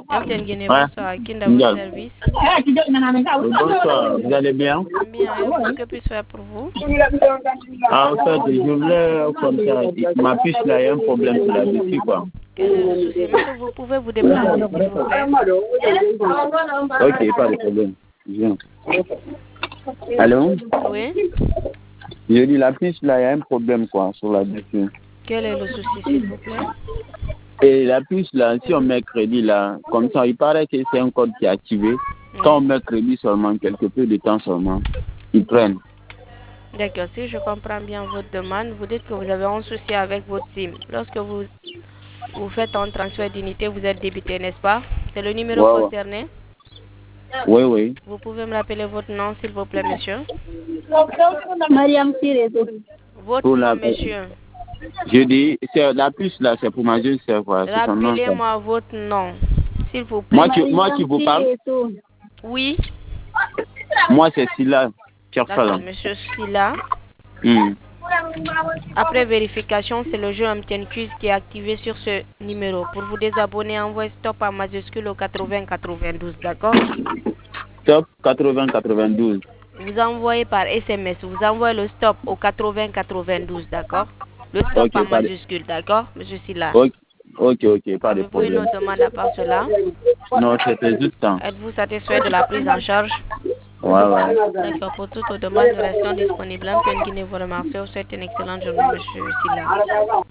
MTN Guinée, Ouais. bonsoir. Qui est dans votre service? Bonsoir, vous allez bien? Bien, et vous, que puis-je faire pour vous? Ah, en fait, je voulais comme ça, ma puce là, il y a un problème sur la batterie, quoi. Quel est le souci? Monsieur, vous pouvez vous déplacer, s'il vous plaît? Ok, pas de problème. Je viens. Allô? Oui? Je dis la puce là, il y a un problème, quoi, sur la batterie. Quel est le souci, s'il vous plaît? Et la puce là, si on met crédit là, comme ça, il paraît que c'est un code qui est activé. Quand on met crédit seulement, quelque peu de temps seulement, ils prennent. D'accord, si je comprends bien votre demande, vous dites que vous avez un souci avec votre SIM. Lorsque vous faites un transfert d'unité, vous êtes débité, n'est-ce pas? C'est le numéro concerné? Oui, oui. Vous pouvez me rappeler votre nom, s'il vous plaît, monsieur? Mariam Sireto. Votre nom, monsieur? Je dis, c'est la puce là, c'est pour ma jeune sœur, quoi. Rappelez-moi votre nom, s'il vous plaît. Moi qui vous parle? Oui. Moi, c'est Silla. D'accord, monsieur Silla. Après vérification, c'est le jeu MTN Quiz qui est activé sur ce numéro. Pour vous désabonner, envoyez stop en majuscule au 8092, d'accord? Stop 8092. Vous envoyez par SMS, vous envoyez le stop au 8092, d'accord? Le stop en majuscule, d'accord, monsieur Silla? Ok, pas de problème. Avez-vous une autre demande à part cela? Non, c'était juste ça. Êtes-vous satisfait de la prise en charge? Ouais. D'accord, pour toute demande, nous restons disponibles. MTN Guinée vous remercie. Vous souhaite une excellente journée, monsieur Silla.